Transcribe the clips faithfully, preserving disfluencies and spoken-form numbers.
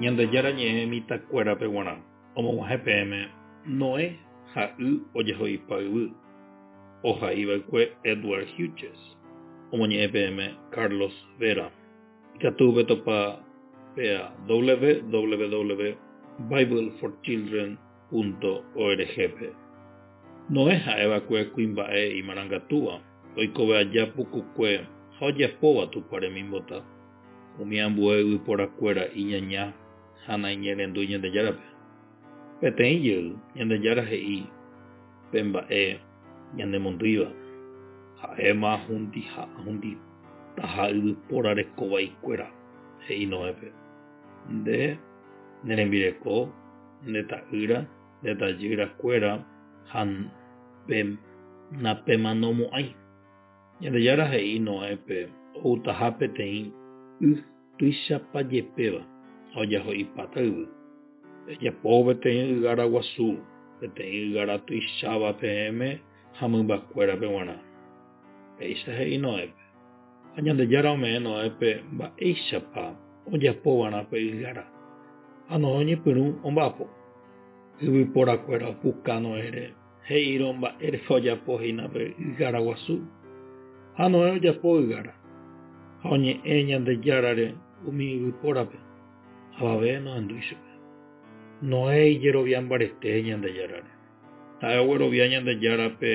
Ñande jára ñe'ẽ mitãkuérape g̃uarã omog̃uahẽ peẽme Noé ha y ojeho'ipa yvy. Oha'íva'ekue Edward Hughes. Omoñe'ẽ peẽme Carlos Vera. Ikatúpe topa pea w w w punto bible for children punto org pe. Noé ha'eva'ekue kuimba'e imarangatúva oikove aja pukukue ha ojapóva tupa remimbota umi ambue yvyporakuéra iñaña ha naiñerendu Ñandejárape. Peteĩ jey Ñandejára he'i pe mba'e ñanemondýiva ha'éma ahũndi ha ahũnditaha yvypóra rekovaikuéra he'i Noépe. Nde nerembireko ndeta'ýra ndetajýrakuéra ha pe napéma nomo'ãi. Ñandejára he'i Noépe outaha peteĩ y tuichapajepéva ha ojaho'ipáta yvy. Ejapo peteĩ ygara guasu peteĩ ygara tuicháva peẽme ha mymbakuérape g̃uarã. Péicha he'i Noépe. Ha Ñandejára ome'ẽ Noépe mba'éichapa ojapova'erã pe ygara. Ha Noé oñepyrũ omba'apo. Yvyporakuéra opuka Noére he'írõ mba'érepa ojapohína pe ygara guasu. Ha Noé ojapo ygara ha oñe'ẽ Ñandejára umi yvypórape. Avave nohendúi chupe. Noé ijerovia mbarete Ñandejára. Ha'e oguerovia Ñandejárape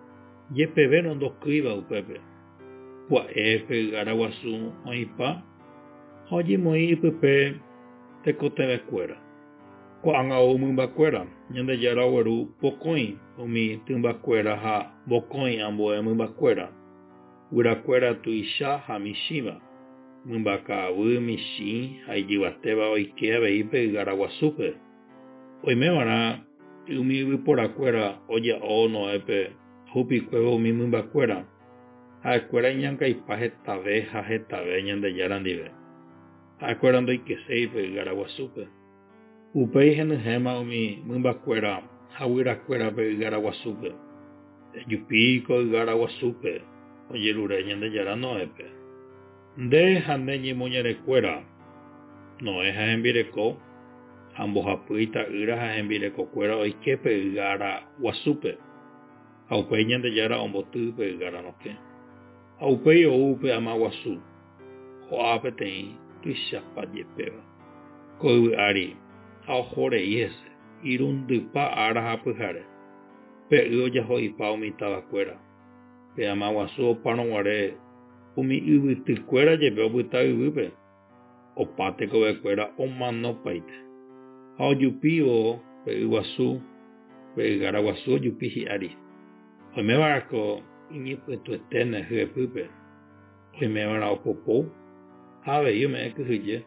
jepeve rondokýiva upépe. Pu'a'épe ygara guasu oĩpa ha ojemoĩ ipype tekotevẽkuéra. Ko'ág̃a ou mymbakuéra. Ñandejára ogueru pokõi umi tymbakuéra ha mokõi ambue mymbakuéra. Guyrakuéra tuicha ha michĩva. Mymba ka'avy, michĩ ha ijyvatéva oike avei pe ygara guasúpe. Oimévarã umi yvyporakuéra oja'o Noépe hupikuéva umi mymbakuéra. Ha'ekuéra iñakãipa hetave ha hetave Ñandejára ndive. Ha'ekuéra ndoikeséi pe ygara guasúpe. Upéi henyhẽma umi mymbakuéra ha guyrakuéra pe ygara guasúpe. Ejupíko ygara guasúpe ojerure Ñandejára Noépe. Nde ha nde ñemoñarekuéra Noé ha hembireko ha mbohapy ita'ýra ha hembirekokuéra oike pe ygara guasúpe. Ha upéi Ñandejára omboty pe ygara rokẽ. Ha upéi ou pe ama guasu ho'a peteĩ tuichapajepéva ko yvy ári ha ohorei hese irundypa ára ha pyhare pe y ojaho'ipa umi tavakuéra pe ama guasu oparõguare umi yvytykuéra jepe opyta yvýpe opa tekovekuéra omanópaite ha ojupívo pe y guasu pe ygara guasu ojupi hi'ári. Oimévarako iñipytueténe hyepýpe. Oimévarã opopou ha avei ome'ẽ kyhyje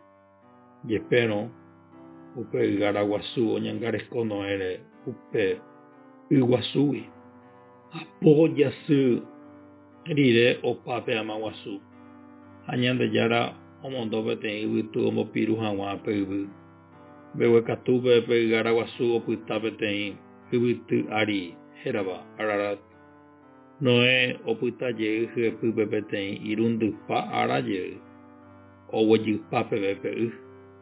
jepérõ upe ygara guasu oñangareko Noére upe y guasúgui. Apo jasy rire opa pe ama guasu. Ha Ñandejára omondo peteĩ yvytu ombopirũ hag̃ua pe yvy. Mbeguekatúpe pe ygara guasu opyta peteĩ yvyty ári hérava Ararat. Noé opytajey hyepýpe peteĩ irundypa ára jey oguejypa peve pe y.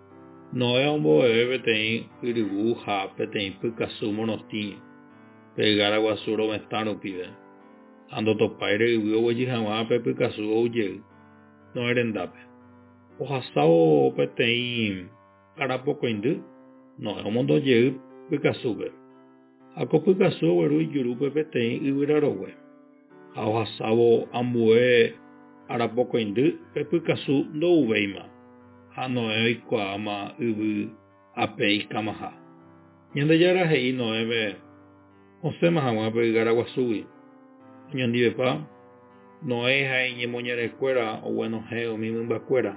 Noé omboveve peteĩ yryvu ha peteĩ pykasu morotĩ pe ygara guasu rovetã rupive. Ha ndotopáire yvy oguejy hag̃ua pe pykasu oujey Noé rendápe. Ohasávo peteĩ arapokõindy Noé omondojey pykasúpe. Ha ko pykasu ogueru ijurúpe peteĩ yvyrarogue. Ha ohasávo ambue arapokõindy pe pykasu ndouvéima. Ha Noé oikuaáma yvy ápe ikãmaha. Ñandejára he'i Noépe osẽma hag̃ua pe ygara guasúgui. Oñondivepa Noé ha iñemoñarekuéra oguenohẽ umi mymbakuéra.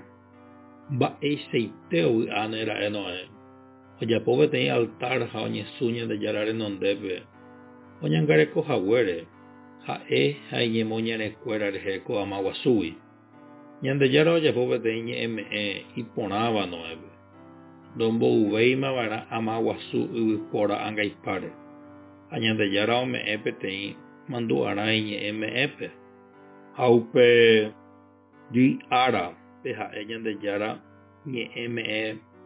Mba'eichaite ovy'a nera'e Noé. Ojapo peteĩ altar ha oñesũ Ñandejára renondépe oñangarekohaguére ha'e ha iñemoñarekuéra rehe ko ama guasúgui. Ñandejára ojapo peteĩ ñe'ẽme'ẽ iporãva Noépe. Ndombouvéimava'erã ama guasu yvypóra ãngaipáre. Ha Ñandejára ome'ẽ peteĩ mandu'arã iñe'ẽme'ẽpe. Ha upe jy ára pe ha'e Ñandejára ñe'ẽme'ẽ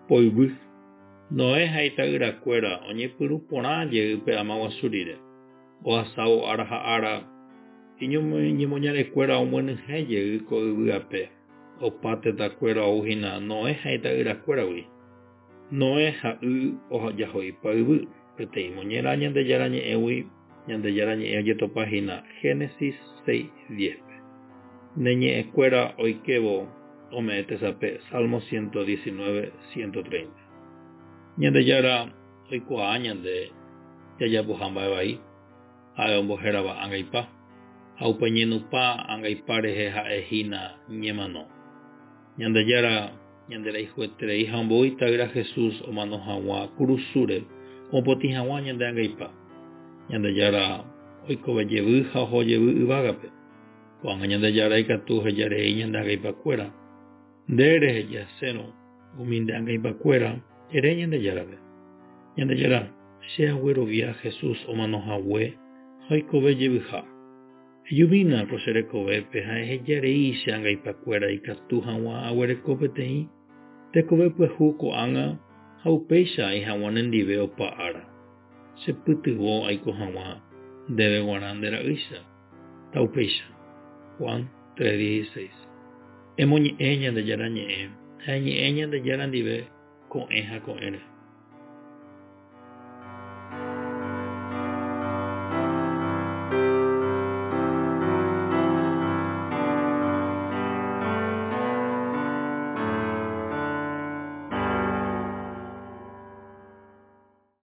poyvy. Noé haita'yrakuéra oñepyrũ porã jeýpe ama guasurire. Ohasávo ára ha ára iñemoñarekuéra omyenyhẽ jey ko yvyape. Opa tetakuéra ouhína Noé haita'yrakuéragui. Noé ha y ojahoípa yvy. Peteĩ moñera Ñandejára ñe'ẽgui. Ñandejára ñe'ẽ ojetopahína Génesis seis diez. Neñe'ẽkuéra oikevo ome'ẽ tesape Salmo ciento diecinueve, ciento treinta. Ñandejára oikuaa ñande jajapoha mba'e ha'e ombohéra ãngaipa. Ha upe ñenupã ãngaipa rehe ha'ehína ñemano. Ñandejára ñanderayhueterei ha ombói ta'yra Jesús omano hag̃ua kurusúre opotĩ hag̃ua ñande ãngaipa. Ñandejára oikovejevy ha ohojevy yvágape. Ko'ág̃a Ñandejára ikatu hejarei ñande ãngaipakuéra. Nde rehejasérõ umi nde ãngaipakuéra ere Ñandejárape. Ñandejára cheaguerovia Jesús omano hague ha oikovejevyha. Ejumína ko che rekovépe ha ehejarei che ãngaipakuéra ikatu hag̃ua aguereko peteĩ tekove pyahu ko'ág̃a ha upéicha ai hag̃ua nendive opa ára. Chepytyvõ aiko hag̃ua ndéve g̃uarã nde ra'ýicha ta upéicha. Juan tres dieciséis. Emoñe'ẽ Ñandejára ñe'ẽ ha eñe'ẽ Ñandejára ndive ko'ẽ ha ko'ẽre.